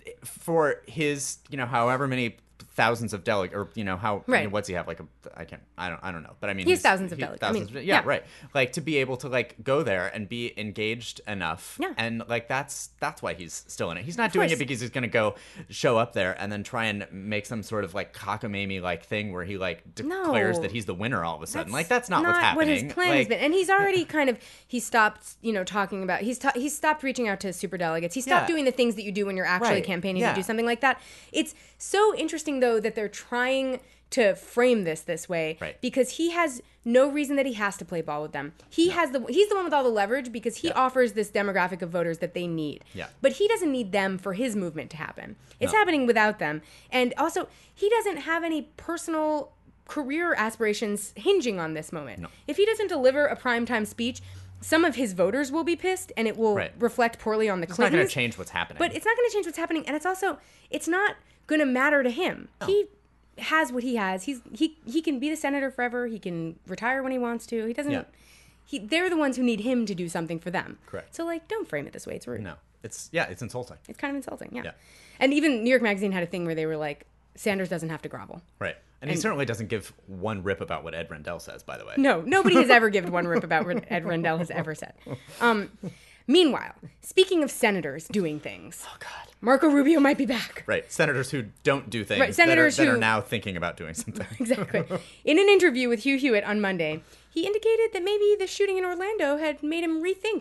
for his, you know, however many thousands of delegates, or, you know, how,
right.
you know, what's he have, like, I don't know, but I mean,
he has thousands of delegates.
Yeah, right, like, to be able to, like, go there and be engaged enough, and, like, that's why he's still in it. He's not doing it because he's gonna go show up there and then try and make some sort of, like, cockamamie like thing where he, like, declares that he's the winner all of a sudden. Like, that's not what's happening.
What his plan has been. And he's already he stopped, you know, talking about, he's stopped reaching out to superdelegates. He stopped doing the things that you do when you're actually campaigning to do something like that. It's so interesting, though, that they're trying to frame this way, because he has no reason that he has to play ball with them. He's the one with all the leverage because he offers this demographic of voters that they need.
Yeah.
But he doesn't need them for his movement to happen. It's happening without them. And also, he doesn't have any personal career aspirations hinging on this moment.
No.
If he doesn't deliver a primetime speech, some of his voters will be pissed, and it will reflect poorly on the Clintons.
It's not going to change what's happening.
But it's not going to change what's happening, and it's not going to matter to him. No. He has what he has. He can be the senator forever. He can retire when he wants to. He doesn't. They're the ones who need him to do something for them.
Correct.
So, like, don't frame it this way. It's rude.
No, it's insulting.
It's kind of insulting. Yeah. And even New York Magazine had a thing where they were like, Sanders doesn't have to grovel.
Right. And he certainly doesn't give one rip about what Ed Rendell says, by the way.
No, nobody has ever given one rip about what Ed Rendell has ever said. Meanwhile, speaking of senators doing things.
Oh, God.
Marco Rubio might be back.
Right. Senators who don't do things.
Right. Senators
that are now thinking about doing something.
Exactly. In an interview with Hugh Hewitt on Monday, he indicated that maybe the shooting in Orlando had made him rethink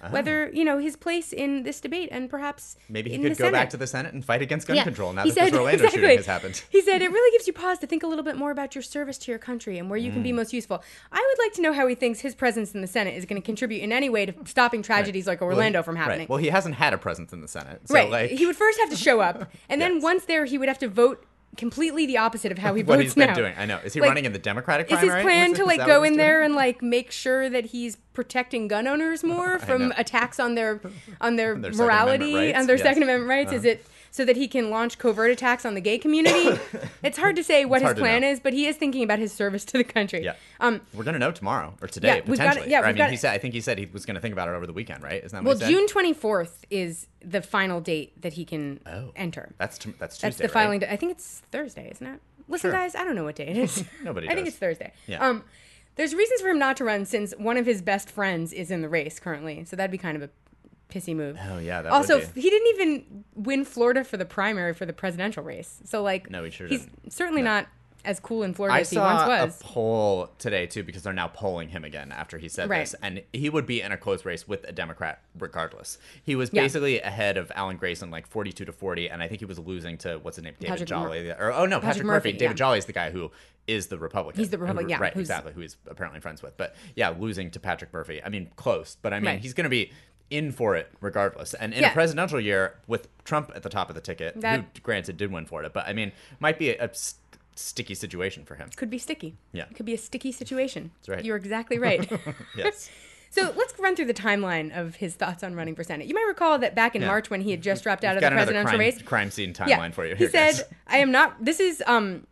whether, his place in this debate and perhaps
maybe he
in
could
the
go
Senate.
back to the Senate and fight against gun control now
He
that this
said-
Orlando
exactly.
shooting has happened.
He said, it really gives you pause to think a little bit more about your service to your country and where you can be most useful. I would like to know how he thinks his presence in the Senate is going to contribute in any way to stopping tragedies like Orlando from happening.
Right. Well, he hasn't had a presence in the Senate. So,
Right. He would first have to show up, and then
Yes.
once there, he would have to vote completely the opposite of how he
what
votes
he's been
now.
doing. I know. Is he
Like,
running in the Democratic
Is
primary?
his plan
Was it-
to
is that
go
what he's
in there
doing?
and make sure that he's protecting gun owners more from
know.
attacks on their
Their Second
morality
Amendment rights?
and their
Yes.
Second Amendment rights? Is it so that he can launch covert attacks on the gay community? It's hard to say what his
hard to
plan
know.
is, but he is thinking about his service to the country.
Yeah.
Um,
We're gonna know tomorrow or today
Yeah, we've got it-
potentially.
yeah,
Or, I
we've
mean,
got it.
I think he said he was gonna think about it over the weekend, right? Isn't that
well,
what he said?
June 24th is the final date that he can enter.
That's Tuesday.
That's the filing. I think it's Thursday, isn't it? Listen,
Sure.
guys, I don't know what day it is.
Nobody
I think
does.
it's Thursday.
Yeah.
There's reasons for him not to run since one of his best friends is in the race currently. So that'd be kind of a pissy move.
Oh yeah, that
Also,
would be.
he didn't even win Florida for the primary for the presidential race. So like,
No, he sure
he's
didn't.
certainly not as cool in Florida
I
as he once
saw
was.
a poll today too because they're now polling him again after he said
Right.
this, and he would be in a close race with a Democrat regardless. He was
Yeah.
basically ahead of Alan Grayson, like 42-40, and I think he was losing to what's his name, David
Patrick
Jolly, Patrick Murphy.
yeah.
David Jolly is the guy who is the Republican.
He's the Republican, yeah,
right,
who's-
exactly. Who he's apparently friends with, but yeah, losing to Patrick Murphy. I mean, close, but I mean,
Right.
he's going to be in for it regardless. And in
Yeah.
a presidential year with Trump at the top of the ticket,
That-
who granted did win Florida, but I mean, might be a sticky situation for him.
Could be sticky.
Yeah.
It could be a sticky situation.
That's right.
You're exactly right.
Yes.
So let's run through the timeline of his thoughts on running for Senate. You might recall that back in
Yeah.
March when he had just dropped out of the
Got another
presidential race.
crime scene timeline for you.
He
Here, guys.
said, I am not, this is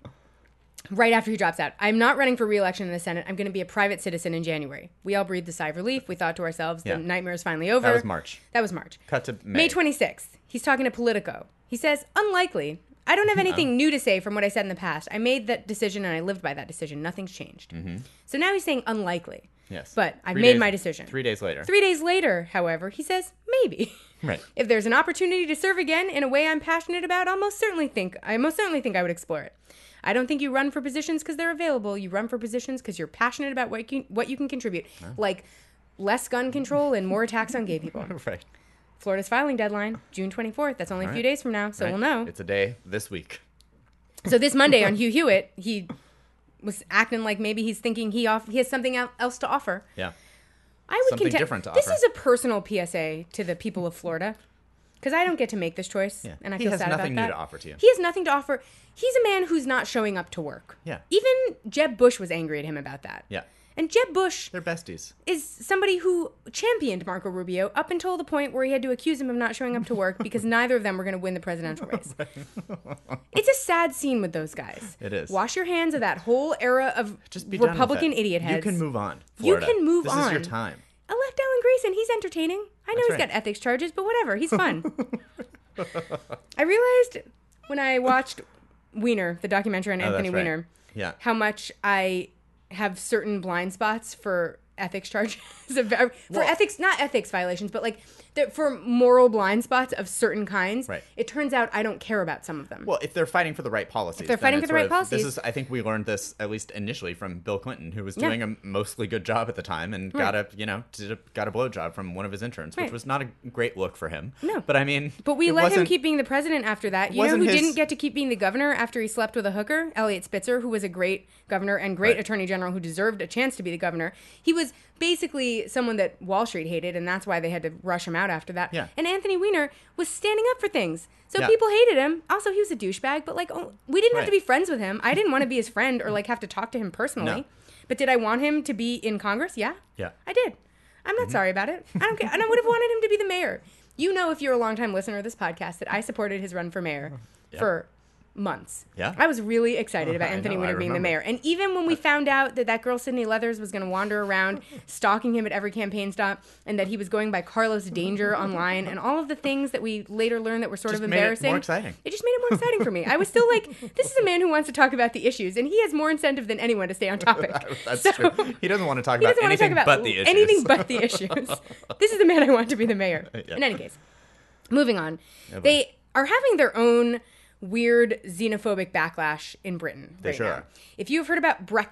right after he drops out. I'm not running for re-election in the Senate. I'm going to be a private citizen in January. We all breathed a sigh of relief. We thought to ourselves,
Yeah.
the nightmare is finally over.
That was March.
That was March.
Cut to
May
May.
26th. He's talking to Politico. He says, unlikely. I don't have anything new to say from what I said in the past. I made that decision and I lived by that decision. Nothing's changed. So now he's saying unlikely.
Yes.
But I've
3
made
days-
my decision.
3 days later.
3 days later, however, he says, maybe.
Right.
If there's an opportunity to serve again in a way I'm passionate about, I most certainly think I would explore it. I don't think you run for positions because they're available. You run for positions because you're passionate about what you can contribute, like less gun control and more attacks on gay people.
Right.
Florida's filing deadline, June 24th. That's only a few
right.
days from now, so
Right.
we'll know.
It's a day this week.
So this Monday on Hugh Hewitt, he was acting like maybe he's thinking he has something else to offer.
Yeah.
I would
Something
contend
different to
this
offer.
is a personal PSA to the people of Florida, because I don't get to make this choice,
Yeah.
and I
He
feel
has
sad
nothing
about
new
that.
to offer to you.
He has nothing to offer. He's a man who's not showing up to work.
Yeah.
Even Jeb Bush was angry at him about that.
Yeah.
And Jeb Bush
They're besties.
is somebody who championed Marco Rubio up until the point where he had to accuse him of not showing up to work because neither of them were going to win the presidential race. It's a sad scene with those guys.
It is.
Wash your hands of that whole era of
Just be done with
Republican
it.
idiot heads.
You can move on.
You
Florida.
can move
This
on.
is your time.
Elect Alan Grayson. He's entertaining. I know
That's
he's
right.
got ethics charges, but whatever. He's fun. I realized when I watched Weiner, the documentary on Anthony
that's right.
Weiner,
Yeah.
how much I have certain blind spots for ethics charges for ethics, not ethics violations, but like for moral blind spots of certain kinds.
Right.
It turns out I don't care about some of them.
Well, if they're fighting for the right policies.
they're
then
fighting
it's
for the right
sort of-
policies.
This is, I think we learned this, at least initially, from Bill Clinton, who was
Yeah.
doing a mostly good job at the time and got a blowjob from one of his interns, which
Right.
was not a great look for him.
No.
But I mean,
But we
it
let him
wasn't-
keep being the president after that. You know
wasn't
who
his-
didn't get to keep being the governor after he slept with a hooker? Elliot Spitzer, who was a great governor and great
Right.
attorney general who deserved a chance to be the governor. He was basically someone that Wall Street hated, and that's why they had to rush him out after that.
Yeah.
And Anthony Weiner was standing up for things. So
Yeah.
people hated him. Also, he was a douchebag, but like, we didn't have to
Right.
be friends with him. I didn't want to be his friend or like have to talk to him personally.
No.
But did I want him to be in Congress? Yeah.
Yeah.
I did. I'm not sorry about it. I don't care. And I would have wanted him to be the mayor. You know, if you're a longtime listener of this podcast, that I supported his run for mayor for months.
Yeah.
I was really excited about
I
Anthony
know, I
Weiner being the
remember.
mayor. And even when we found out that girl Sydney Leathers was going to wander around stalking him at every campaign stop and that he was going by Carlos Danger online and all of the things that we later learned that were sort
Just
of
made it
embarrassing.
more exciting.
It just made it more exciting for me. I was still like, this is a man who wants to talk about the issues and he has more incentive than anyone to stay on topic.
That's
So-
true. He doesn't want to talk
he
about
doesn't want to talk
anything
about
but the issues.
anything but the issues. This is the man I want to be the mayor.
Yeah.
In any case, moving on.
but-
They are having their own weird xenophobic backlash in Britain
They
right
sure
now.
are.
If you've heard about Brexit,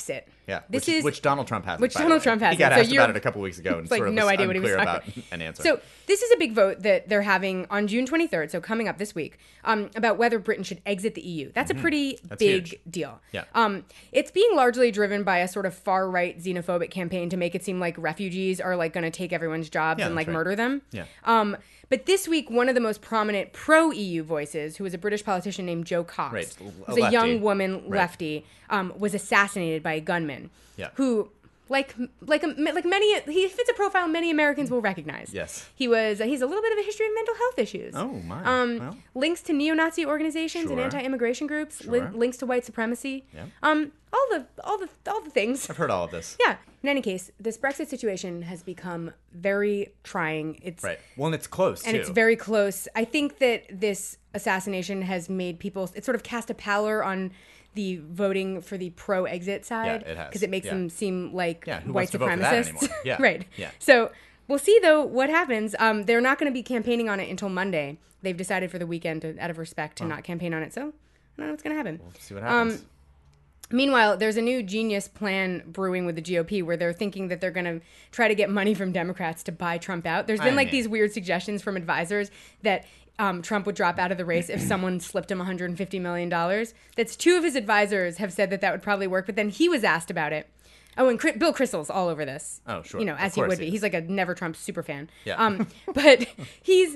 Yeah,
This
which Donald Trump hasn't.
Which
by the
Donald
way.
Trump hasn't.
He got
So
asked
you're-
about it a couple weeks ago and
It's like
sort of
no
was
idea what he was
unclear
talking
about an answer.
So this is a big vote that they're having on June 23rd, so coming up this week, about whether Britain should exit the EU. That's a pretty big
huge.
deal.
Yeah.
It's being largely driven by a sort of far-right xenophobic campaign to make it seem like refugees are like going to take everyone's jobs
Yeah,
and like
that's right.
murder them.
Yeah.
But this week, one of the most prominent pro-EU voices, who was a British politician named Jo Cox,
Right,
who's
a
a young
lefty.
woman
Right.
lefty, was assassinated by a gunman.
Yeah.
Who, like many, he fits a profile many Americans will recognize.
Yes.
He's a little bit of a history of mental health issues.
Oh, my. Well.
Links to neo-Nazi organizations and
Sure.
anti-immigration groups.
Sure.
Links to white supremacy.
Yeah.
All the things.
I've heard all of this.
Yeah. In any case, this Brexit situation has become very trying. It's
Right. Well, and it's close,
and
too.
it's very close. I think that this assassination has made people. It sort of cast a pallor on the voting for the pro-exit side.
Yeah, it has.
Because it makes
Yeah.
them seem like
Yeah, who
white
wants to vote for that
supremacists.
anymore? Yeah.
Right.
Yeah.
So we'll see though what happens. They're not going to be campaigning on it until Monday. They've decided for the weekend, out of respect, to not campaign on it. So I don't know what's going to happen.
We'll see what happens.
Meanwhile, there's a new genius plan brewing with the GOP where they're thinking that they're going to try to get money from Democrats to buy Trump out. There's been these weird suggestions from advisors that Trump would drop out of the race if someone slipped him $150 million. That's two of his advisors have said that would probably work, but then he was asked about it. Oh, and Bill Kristol's all over this.
Oh, sure.
You know,
Of
as he
course
would
he
be.
is.
He's like a Never Trump super fan.
Yeah.
But he's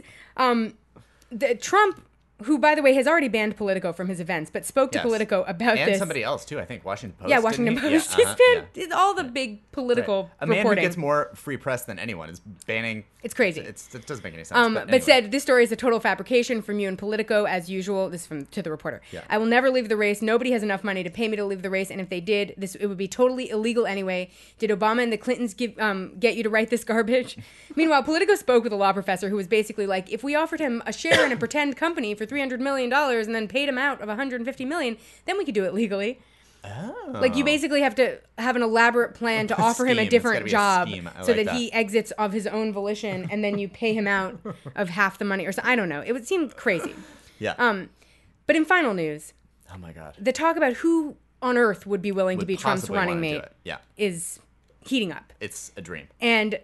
Trump, who, by the way, has already banned Politico from his events, but spoke to
Yes.
Politico about
And
this.
somebody else, too. I think Washington Post.
Yeah,
didn't
Washington
he?
Post.
Yeah,
It's been all the big political
Right. A man
reporting.
who gets more free press than anyone is banning.
It's crazy.
It doesn't make any sense.
But
anyway.
said this story is a total fabrication from you and Politico as usual. This is to the reporter.
Yeah.
I will never leave the race. Nobody has enough money to pay me to leave the race, and if they did, it would be totally illegal anyway. Did Obama and the Clintons get you to write this garbage? Meanwhile, Politico spoke with a law professor who was basically like, if we offered him a share in a pretend company for $300 million and then paid him out of $150 million, then we could do it legally.
Oh.
Like, you basically have to have an elaborate plan to offer him a
Scheme. It's
different
gotta be a
job
scheme. I
so
like
that he exits of his own volition, and then you pay him out of half the money or so. I don't know. It would seem crazy.
Yeah.
But in final news,
oh, my God.
the talk about who on earth would be willing to
Would
be Trump's
possibly
running
wanna do
mate
it. Yeah.
is heating up.
It's a dream.
And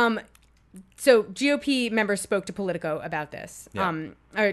so GOP members spoke to Politico about this.
Yeah.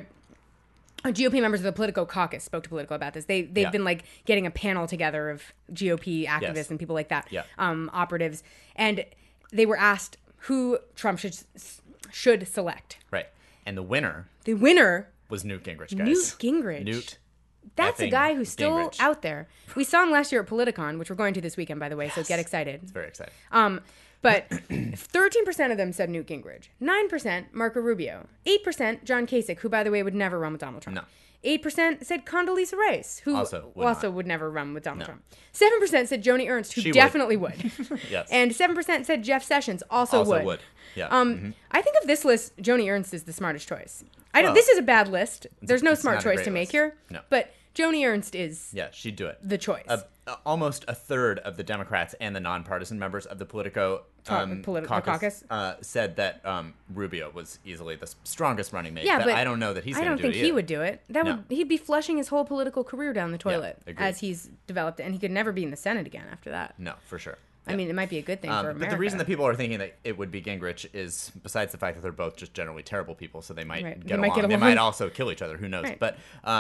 GOP members of the Politico caucus spoke to Politico about this. They've
Yeah.
been like getting a panel together of GOP activists
Yes.
and people like that,
Yeah.
operatives, and they were asked who Trump should select.
Right. And the winner
The winner,
was Newt Gingrich, guys.
Newt Gingrich.
Newt.
That's a
effing
guy who's still
Gingrich.
out there. We saw him last year at Politicon, which we're going to this weekend, by the way. So get excited.
It's very exciting.
But 13% of them said Newt Gingrich, 9% Marco Rubio, 8% John Kasich, who, by the way, would never run with Donald Trump.
No.
8% said Condoleezza Rice, who
Also would
never run with Donald
No.
Trump. 7% said Joni Ernst, who
She would.
definitely would.
Yes.
And 7% said Jeff Sessions, also would.
Yeah.
I think of this list, Joni Ernst is the smartest choice.
Well,
this is a bad list. There's no
it's
smart
not a
choice
great
to make
list.
here.
No.
But Joni Ernst is
Yeah, she'd do it.
the choice.
Almost a third of the Democrats and the nonpartisan members of the Politico
caucus?
said that Rubio was easily the strongest running mate.
Yeah, but
I don't know that he's
I
going
don't
to do it
think he
either.
would do it. He'd be flushing his whole political career down the toilet
agreed.
as he's developed it, and he could never be in the Senate again after that.
No, for sure.
I mean, it might be a good thing for America.
But the reason that people are thinking that it would be Gingrich is, besides the fact that they're both just generally terrible people, so they might,
Right.
get,
They
along.
might get
They
along.
might also kill each other. Who knows?
Right.
But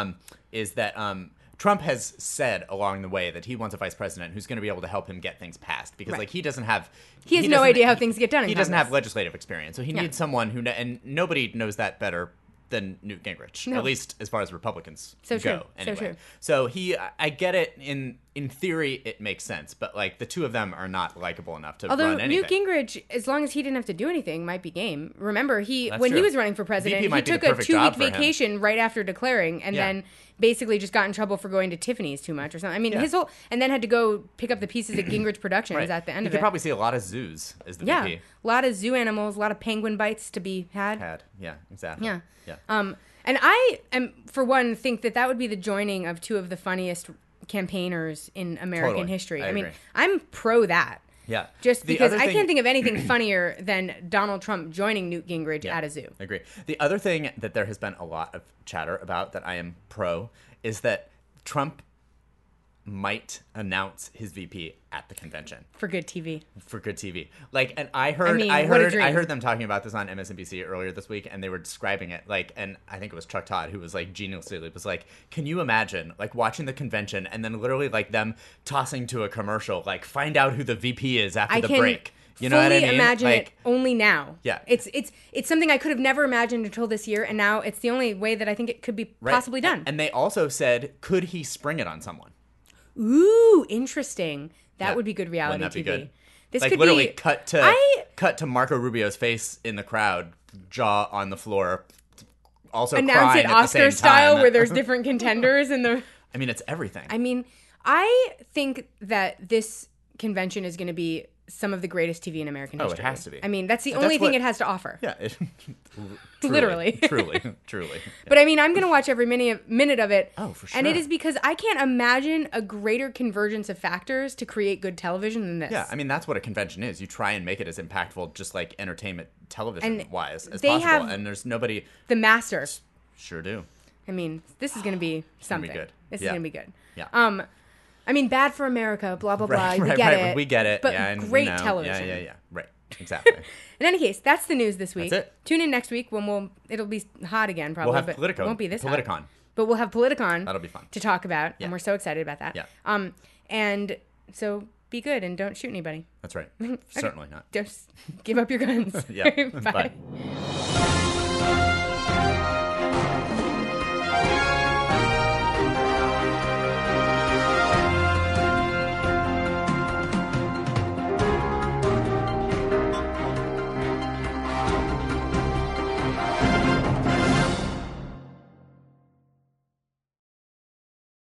is that Trump has said along the way that he wants a vice president who's going to be able to help him get things passed because,
Right.
like, he doesn't have.
He has no
doesn't-
idea how things get done in
He doesn't
Congress.
have legislative experience, so he
Yeah.
needs someone who, and nobody knows that better than Newt Gingrich,
No.
at least as far as Republicans
So
go.
true. So
Anyway.
true.
So I get it. In theory, it makes sense, but like the two of them are not likable enough to
Although
run anything.
Newt Gingrich, as long as he didn't have to do anything, might be game. Remember,
That's
when he
true.
was running for president,
VP
he
might be the
took a
perfect job
2-week
for him.
vacation right after declaring, and
Yeah.
then basically just got in trouble for going to Tiffany's too much or something. I mean,
Yeah.
and then had to go pick up the pieces at Gingrich Productions
Right.
at the end
you
of
could
it.
probably see a lot of zoos as the
Yeah,
VP
a lot of zoo animals, a lot of penguin bites to be had.
Yeah, exactly.
Yeah.
Yeah.
And I am, for one, think that would be the joining of two of the funniest campaigners in American
Totally.
history.
I
I mean,
agree.
I'm pro that.
Yeah.
Just
The
because
other
I
thing-
can't think of anything funnier than Donald Trump joining Newt Gingrich
Yeah,
at a zoo.
I agree. The other thing that there has been a lot of chatter about that I am pro is that Trump might announce his VP at the convention
For good TV.
for good TV. Like, and I heard,
mean,
I
what a
heard,
dream.
I heard them talking about this on MSNBC earlier this week, and they were describing it like, and I think it was Chuck Todd who was like geniusly was like, can you imagine like watching the convention and then literally like them tossing to a commercial, like find out who the VP is after
I
the
can
break. You know what I mean?
imagine
Like,
it only now.
Yeah.
It's something I could have never imagined until this year, and now it's the only way that I think it could be
right.
possibly done.
And they also said, could he spring it on someone?
Ooh, interesting. That
Yeah.
would be good reality
Wouldn't that
TV.
be good?
This
Like
could
literally
be
cut to Marco Rubio's face in the crowd, jaw on the floor, also
announce
crying
it
at the same
Oscar style
time.
where there's different contenders in the
I mean, it's everything.
I mean, I think that this convention is going to be some of the greatest TV in American
Oh, it
history.
has to be.
I mean, that's the
That's
only thing
what-
it has to offer.
Yeah,
Literally.
truly.
But I mean, I'm going to watch every minute of it.
Oh, for
And it
sure.
is because I can't imagine a greater convergence of factors to create good television than this.
Yeah, I mean that's what a convention is. You try and make it as impactful, just like entertainment television wise as
they
possible.
have-
And there's nobody.
The master.
Sure do.
I mean, this is going to be something.
gonna be good.
This is
Yeah.
going to be good.
Yeah.
I mean, bad for America, blah, blah, blah.
Right,
we
right,
get
right.
it.
We get it.
But
yeah, and,
great
you know,
television.
Yeah. Right. Exactly.
In any case, that's the news this week.
That's it.
Tune in next week when it'll be hot again, probably.
We'll have
but
Politicon.
It won't be this
Politicon.
hot. But we'll have Politicon.
That'll be fun.
To talk about,
Yeah.
and we're so excited about that.
Yeah.
And so be good and don't shoot anybody.
That's right. Certainly not.
Just give up your guns.
Yeah.
Bye.
Bye.